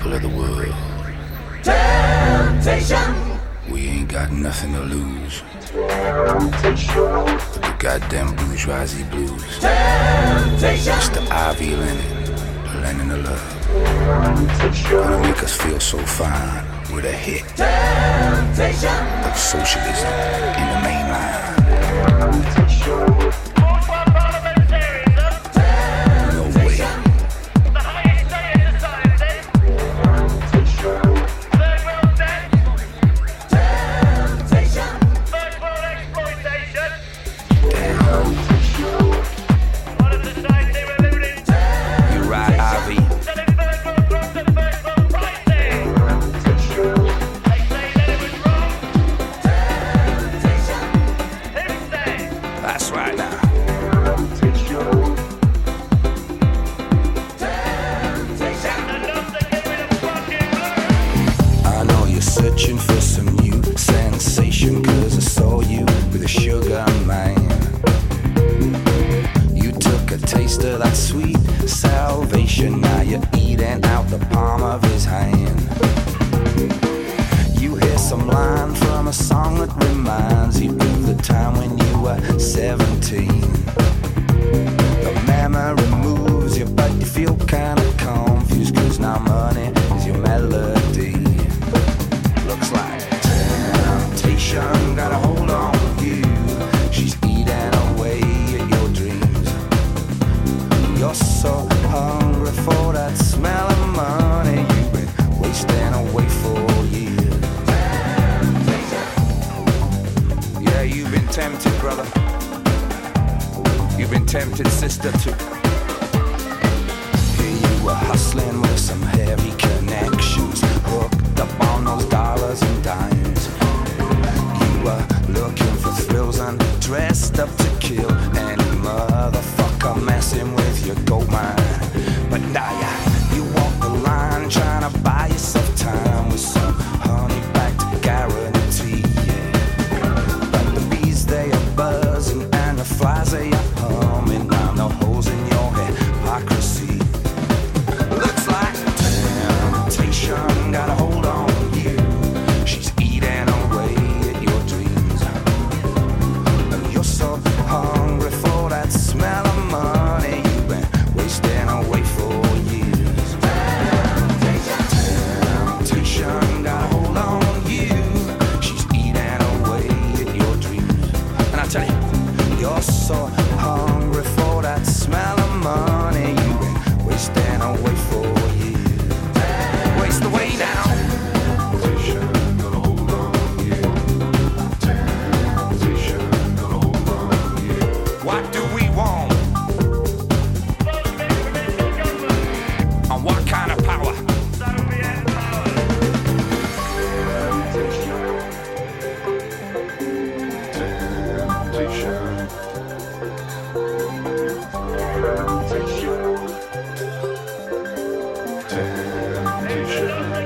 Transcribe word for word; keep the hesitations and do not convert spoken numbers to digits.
people of the world. Temptation. We ain't got nothing to lose. But the goddamn bourgeoisie blues. Temptation. It's the Ivy Lenin, the Lenin of love. Gonna make us feel so fine with a hit Temptation. of socialism in the main line. No way. Searching for some new sensation, cause I saw you with a sugar man. You took a taste of that sweet salvation, now you're eating out the palm of his hand. You hear some line from a song that reminds you of the time when you were seventeen. The memory moves you, but you feel kinda confused, cause now money is your melody. Looks like temptation got a hold on you. She's eating away at your dreams. You're so hungry for that smell of money. You've been wasting away for years. Yeah, you've been tempted, brother. You've been tempted, sister, too. Here you were hustling with some heavy connections, hooked up on those dollars and dimes. You were looking for thrills and dressed up to kill any motherfucker messing with your gold mine. But now yeah, you walk the line trying to buy yourself time with some honey-backed guarantee. Yeah. But the bees, they are buzzing and the flies, they are humming. Now no holes in your hypocrisy. Looks like temptation got a hold on you. She's eating away at your dreams. And you're so hungry for that smell of money. You've been wasting away for years. Temptation got a hold on you. She's eating away at your dreams. And I tell you, you're so hungry for that smell of money. You've been wasting away for years. Waste away now. Temptation got a hold on you. Temptation got a hold on you. What do we want? And what kind of power? Soviet power. Temptation. Temptation. Temptation.